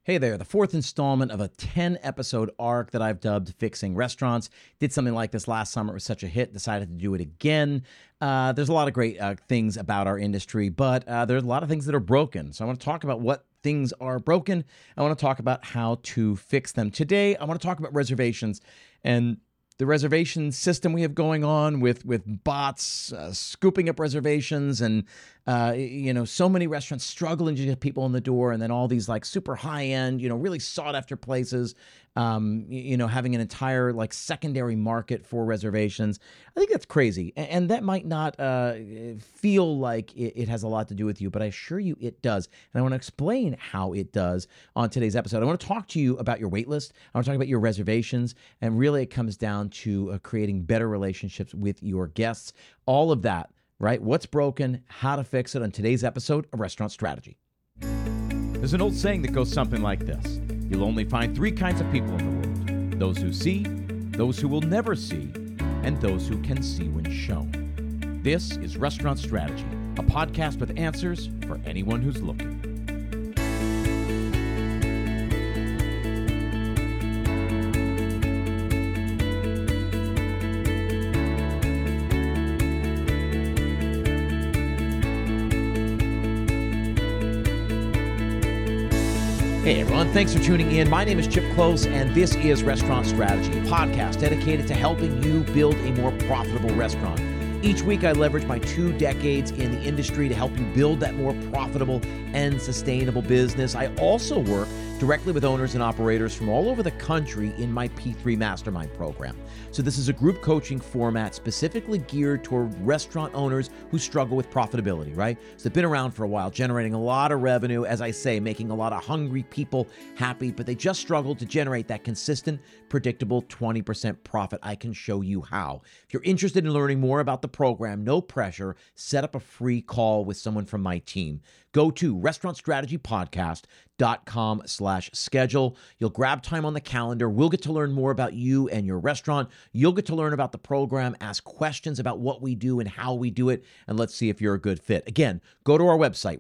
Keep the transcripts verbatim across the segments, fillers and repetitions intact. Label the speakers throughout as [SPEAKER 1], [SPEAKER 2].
[SPEAKER 1] Hey there, the fourth installment of a ten episode arc that I've dubbed Fixing Restaurants. Did something like this last summer. It was such a hit, decided to do it again. Uh, there's a lot of great uh, things about our industry, but uh, there's a lot of things that are broken. So I want to talk about what things are broken. I want to talk about how to fix them. Today, I want to talk about reservations and the reservation system we have going on with with bots uh, scooping up reservations, and uh, you know, so many restaurants struggling to get people in the door, and then all these like super high end, you know, really sought after places, um, y- you know, having an entire like secondary market for reservations. I think that's crazy, A- and that might not uh, feel like it, it has a lot to do with you, but I assure you it does. And I want to explain how it does on today's episode. I want to talk to you about your wait list. I want to talk about your reservations, and really it comes down to uh, creating better relationships with your guests. All of that, right? What's broken, how to fix it on today's episode of Restaurant Strategy. There's an old saying that goes something like this: you'll only find three kinds of people in the world: those who see, those who will never see, and those who can see when shown. This is Restaurant Strategy, a podcast with answers for anyone who's looking. Hey everyone, thanks for tuning in. My name is Chip Close, and this is Restaurant Strategy, a podcast dedicated to helping you build a more profitable restaurant. Each week, I leverage my two decades in the industry to help you build that more profitable and sustainable business. I also work directly with owners and operators from all over the country in my P three Mastermind program. So this is a group coaching format specifically geared toward restaurant owners who struggle with profitability, right? So they've been around for a while, generating a lot of revenue, as I say, making a lot of hungry people happy, but they just struggle to generate that consistent, predictable twenty percent profit. I can show you how. If you're interested in learning more about the program, no pressure, set up a free call with someone from my team. Go to restaurantstrategypodcast.com slash schedule. You'll grab time on the calendar. We'll get to learn more about you and your restaurant. You'll get to learn about the program, ask questions about what we do and how we do it, and let's see if you're a good fit. Again, go to our website,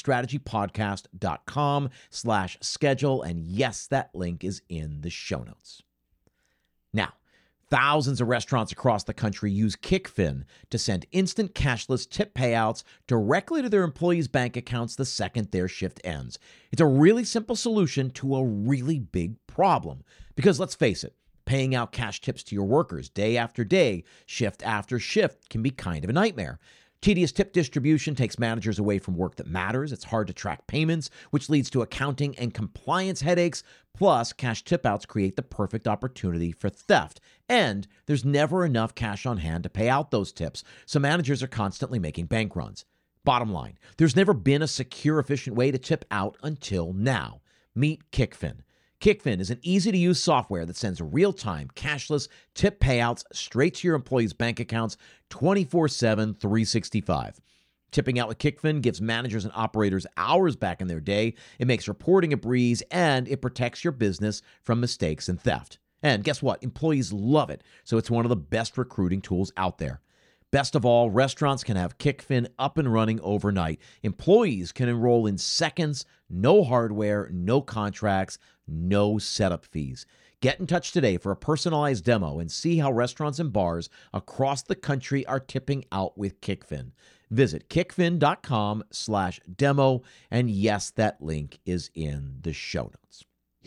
[SPEAKER 1] restaurantstrategypodcast.com slash schedule. And yes, that link is in the show notes. Now, thousands of restaurants across the country use Kickfin to send instant cashless tip payouts directly to their employees' bank accounts the second their shift ends. It's a really simple solution to a really big problem. Because let's face it, paying out cash tips to your workers day after day, shift after shift can be kind of a nightmare. Tedious tip distribution takes managers away from work that matters. It's hard to track payments, which leads to accounting and compliance headaches. Plus, cash tip outs create the perfect opportunity for theft. And there's never enough cash on hand to pay out those tips, so managers are constantly making bank runs. Bottom line, there's never been a secure, efficient way to tip out until now. Meet Kickfin. Kickfin is an easy-to-use software that sends real-time, cashless tip payouts straight to your employees' bank accounts twenty-four seven, three sixty-five. Tipping out with Kickfin gives managers and operators hours back in their day. It makes reporting a breeze, and it protects your business from mistakes and theft. And guess what? Employees love it, so it's one of the best recruiting tools out there. Best of all, restaurants can have Kickfin up and running overnight. Employees can enroll in seconds, no hardware, no contracts, no setup fees. Get in touch today for a personalized demo and see how restaurants and bars across the country are tipping out with Kickfin. Visit kickfin.com slash demo, and yes, that link is in the show notes.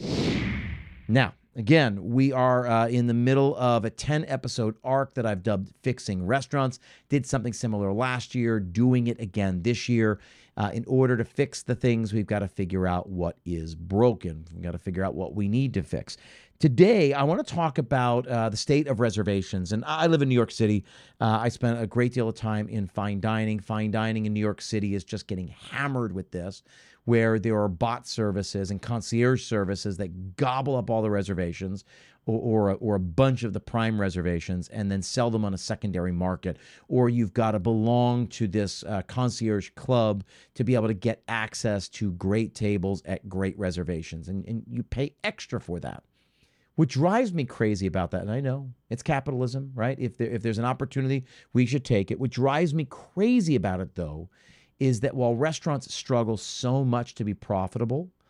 [SPEAKER 1] Now, again, we are uh, in the middle of a ten episode arc that I've dubbed Fixing Restaurants. Did something similar last year, doing it again this year. Uh, in order to fix the things, we've got to figure out what is broken. We've got to figure out what we need to fix. Today, I want to talk about uh, the state of reservations. And I live in New York City. Uh, I spent a great deal of time in fine dining. Fine dining in New York City is just getting hammered with this, where there are bot services and concierge services that gobble up all the reservations, or, or, a, or a bunch of the prime reservations, and then sell them on a secondary market. Or you've got to belong to this uh, concierge club to be able to get access to great tables at great reservations. And, and you pay extra for that. What drives me crazy about that, and I know it's capitalism, right? If there, if there's an opportunity, we should take it. What drives me crazy about it, though, is that while restaurants struggle so much to be profitable,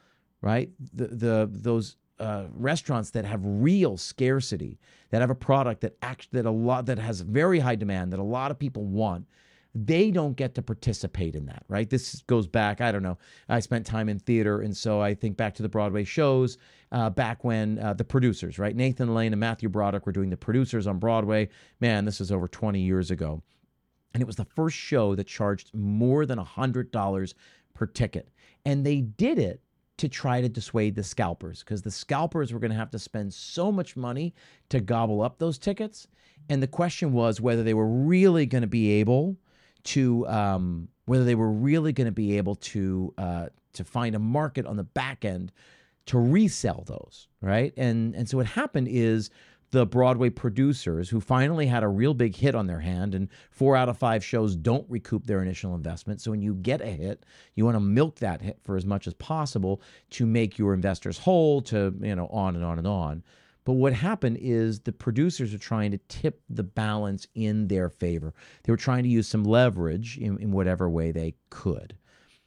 [SPEAKER 1] right? The, the those uh, restaurants that have real scarcity, that have a product that act, that a lot that has very high demand, that a lot of people want, they don't get to participate in that, right? This goes back, I don't know, I spent time in theater, and so I think back to the Broadway shows, uh, back when uh, the producers, right? Nathan Lane and Matthew Broderick were doing the producers on Broadway. Man, this is over twenty years ago. And it was the first show that charged more than one hundred dollars per ticket. And they did it to try to dissuade the scalpers, because the scalpers were going to have to spend so much money to gobble up those tickets. And the question was whether they were really going to be able to, um, whether they were really going to be able to, uh, to find a market on the back end to resell those, right? And and so what happened is the Broadway producers, who finally had a real big hit on their hand, and four out of five shows don't recoup their initial investment. So when you get a hit, you want to milk that hit for as much as possible to make your investors whole, to, you know, on and on and on. But what happened is the producers are trying to tip the balance in their favor. They were trying to use some leverage in, in whatever way they could.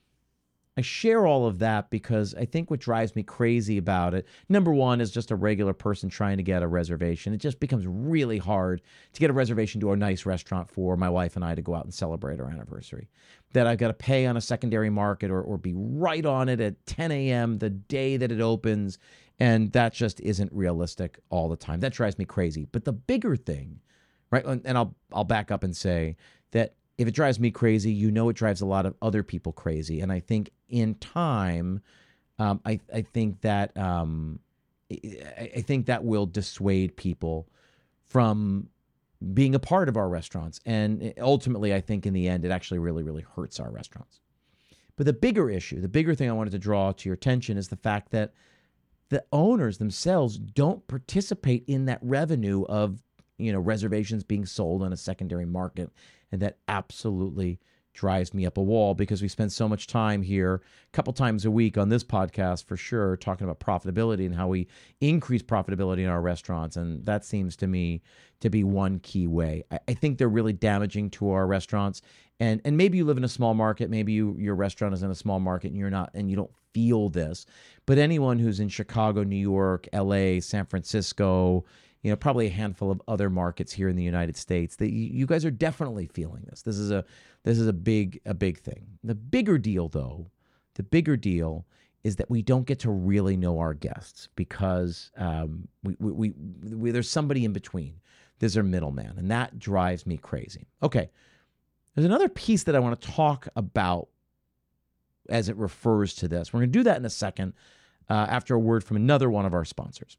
[SPEAKER 1] I share all of that because I think what drives me crazy about it, number one, is just a regular person trying to get a reservation. It just becomes really hard to get a reservation to a nice restaurant for my wife and I to go out and celebrate our anniversary. That I've got to pay on a secondary market, or, or be right on it at ten a.m. the day that it opens. And that just isn't realistic all the time. That drives me crazy. But the bigger thing, right, and I'll I'll back up and say that if it drives me crazy, you know it drives a lot of other people crazy. And I think in time, um, I, I think that um, I, I think that will dissuade people from being a part of our restaurants. And ultimately, I think in the end, it actually really, really hurts our restaurants. But the bigger issue, the bigger thing I wanted to draw to your attention is the fact that the owners themselves don't participate in that revenue of, you know, reservations being sold on a secondary market. And that absolutely drives me up a wall, because we spend so much time here a couple times a week on this podcast, for sure, talking about profitability and how we increase profitability in our restaurants. And that seems to me to be one key way. I, I think they're really damaging to our restaurants. And and maybe you live in a small market, maybe you, your restaurant is in a small market and you're not, and you don't feel this. But anyone who's in Chicago, New York, L A, San Francisco, you know, probably a handful of other markets here in the United States, that you, you guys are definitely feeling this. This is a this is a big a big thing. The bigger deal, though, the bigger deal is that we don't get to really know our guests, because um, we, we, we, we there's somebody in between. There's a middleman, and that drives me crazy. Okay, there's another piece that I want to talk about as it refers to this. We're going to do that in a second, uh, after a word from another one of our sponsors.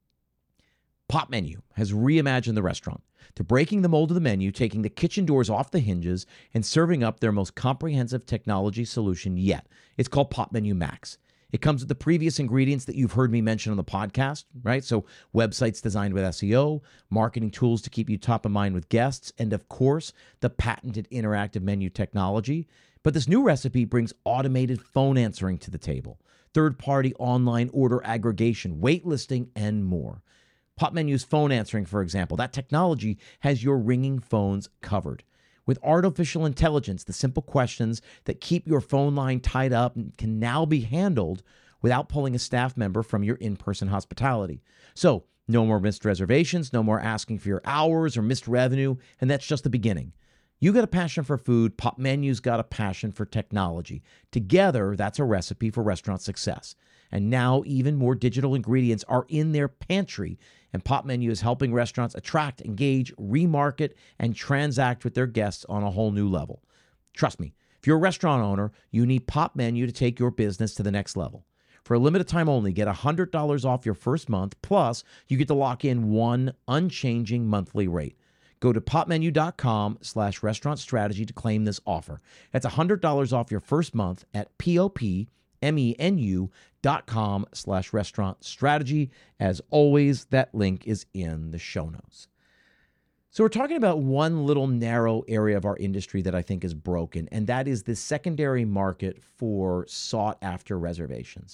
[SPEAKER 1] Popmenu has reimagined the restaurant. They're breaking the mold of the menu, taking the kitchen doors off the hinges, and serving up their most comprehensive technology solution yet. It's called Popmenu Max. It comes with the previous ingredients that you've heard me mention on the podcast, right? So websites designed with S E O, marketing tools to keep you top of mind with guests, and of course, the patented interactive menu technology. But this new recipe brings automated phone answering to the table, third-party online order aggregation, waitlisting, and more. Popmenu's phone answering, for example, that technology has your ringing phones covered. With artificial intelligence, the simple questions that keep your phone line tied up can now be handled without pulling a staff member from your in-person hospitality. So, no more missed reservations, no more asking for your hours or missed revenue, and that's just the beginning. You got a passion for food, Popmenu's got a passion for technology. Together, that's a recipe for restaurant success. And now even more digital ingredients are in their pantry, and Popmenu is helping restaurants attract, engage, remarket, and transact with their guests on a whole new level. Trust me, if you're a restaurant owner, you need Popmenu to take your business to the next level. For a limited time only, get one hundred dollars off your first month, plus you get to lock in one unchanging monthly rate. Go to popmenu.com slash restaurant strategy to claim this offer. That's one hundred dollars off your first month at P-O-P M-E-N-U dot com slash restaurant strategy. As always, that link is in the show notes. So we're talking about one little narrow area of our industry that I think is broken, and that is the secondary market for sought-after reservations.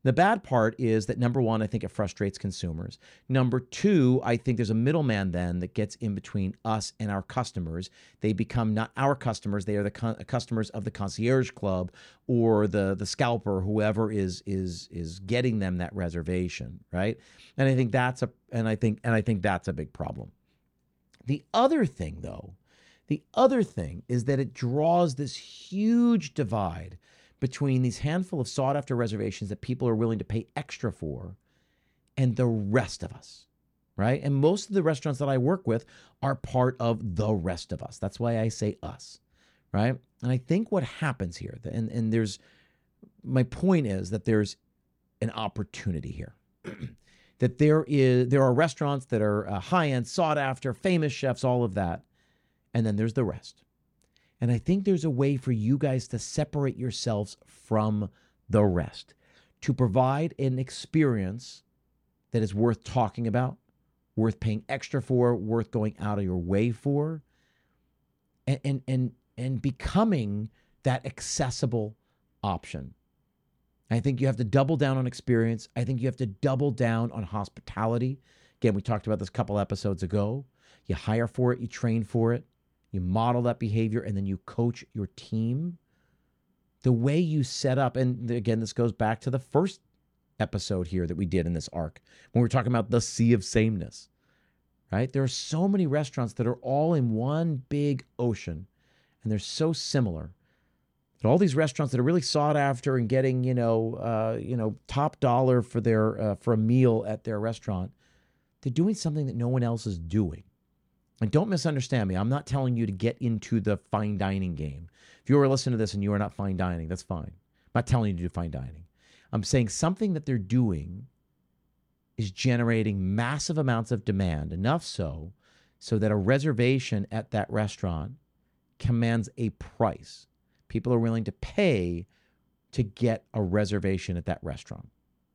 [SPEAKER 1] The bad part is that, number one, I think it frustrates consumers. Number two, I think there's a middleman then that gets in between us and our customers. They become not our customers; they are the con- customers of the concierge club or the the scalper, whoever is is is getting them that reservation, right? And I think that's a and I think and I think that's a big problem. The other thing, though, the other thing is that it draws this huge divide between these handful of sought-after reservations that people are willing to pay extra for and the rest of us, right? And most of the restaurants that I work with are part of the rest of us. That's why I say us, right? And I think what happens here, and, and there's, my point is that there's an opportunity here. That there is, there are restaurants that are uh, high-end, sought-after, famous chefs, all of that, and then there's the rest. And I think there's a way for you guys to separate yourselves from the rest, to provide an experience that is worth talking about, worth paying extra for, worth going out of your way for, and and and, and becoming that accessible option. I think you have to double down on experience. I think you have to double down on hospitality. Again, we talked about this a couple episodes ago. You hire for it, you train for it. You model that behavior, and then you coach your team. The way you set up, and again, this goes back to the first episode here that we did in this arc, when we were talking about the sea of sameness, right? There are so many restaurants that are all in one big ocean, and they're so similar. That all these restaurants that are really sought after and getting, you know, uh, you know, top dollar for their uh, for a meal at their restaurant, they're doing something that no one else is doing. And don't misunderstand me. I'm not telling you to get into the fine dining game. If you are listening to this and you are not fine dining, that's fine. I'm not telling you to do fine dining. I'm saying something that they're doing is generating massive amounts of demand, enough so, so that a reservation at that restaurant commands a price. People are willing to pay to get a reservation at that restaurant.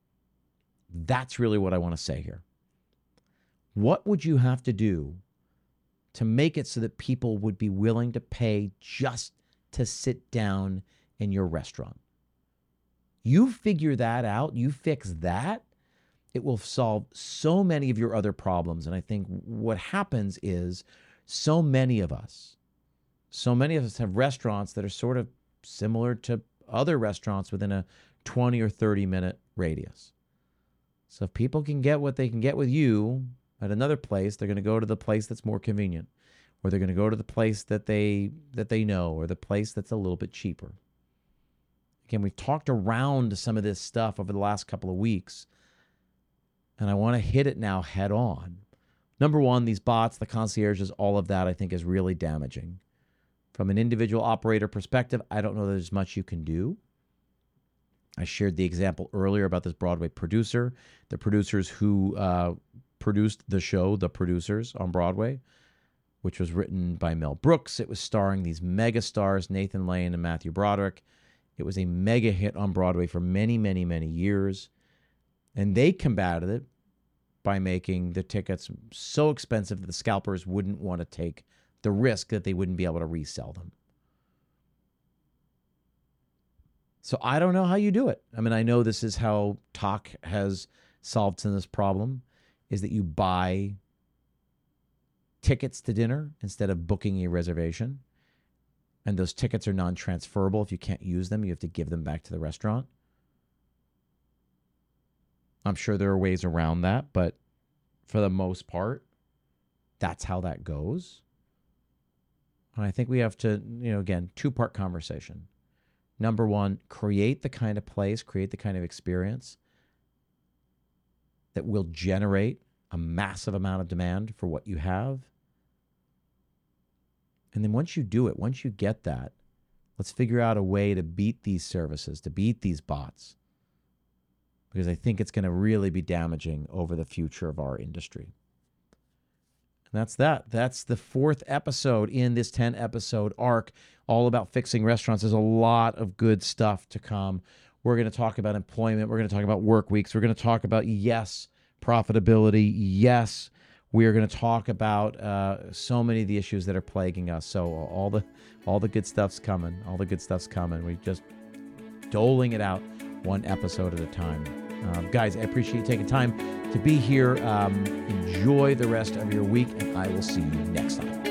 [SPEAKER 1] That's really what I want to say here. What would you have to do to make it so that people would be willing to pay just to sit down in your restaurant? You figure that out, you fix that, it will solve so many of your other problems. And I think what happens is so many of us, so many of us have restaurants that are sort of similar to other restaurants within a twenty or thirty minute radius. So if people can get what they can get with you at another place, they're going to go to the place that's more convenient, or they're going to go to the place that they that they know, or the place that's a little bit cheaper. Again, we've talked around some of this stuff over the last couple of weeks, and I want to hit it now head on. Number one, these bots, the concierges, all of that, I think is really damaging. From an individual operator perspective, I don't know that there's much you can do. I shared the example earlier about this Broadway producer, the producers who uh, produced the show, The Producers, on Broadway, which was written by Mel Brooks. It was starring these mega stars, Nathan Lane and Matthew Broderick. It was a mega hit on Broadway for many, many, many years. And they combated it by making the tickets so expensive that the scalpers wouldn't want to take the risk that they wouldn't be able to resell them. So I don't know how you do it. I mean, I know this is how Tock has solved some of this problem, is that you buy tickets to dinner instead of booking a reservation. And those tickets are non-transferable. If you can't use them, you have to give them back to the restaurant. I'm sure there are ways around that, but for the most part, that's how that goes. And I think we have to, you know, again, two-part conversation. Number one, create the kind of place, create the kind of experience that will generate a massive amount of demand for what you have. And then once you do it, once you get that, let's figure out a way to beat these services, to beat these bots, because I think it's going to really be damaging over the future of our industry. And that's that. That's the fourth episode in this ten episode arc, all about fixing restaurants. There's a lot of good stuff to come. We're going to talk about employment. We're going to talk about work weeks. We're going to talk about, yes, profitability. Yes, we are going to talk about uh, so many of the issues that are plaguing us. So all the all the good stuff's coming. All the good stuff's coming. We're just doling it out one episode at a time. Uh, guys, I appreciate you taking time to be here. Um, enjoy the rest of your week, and I will see you next time.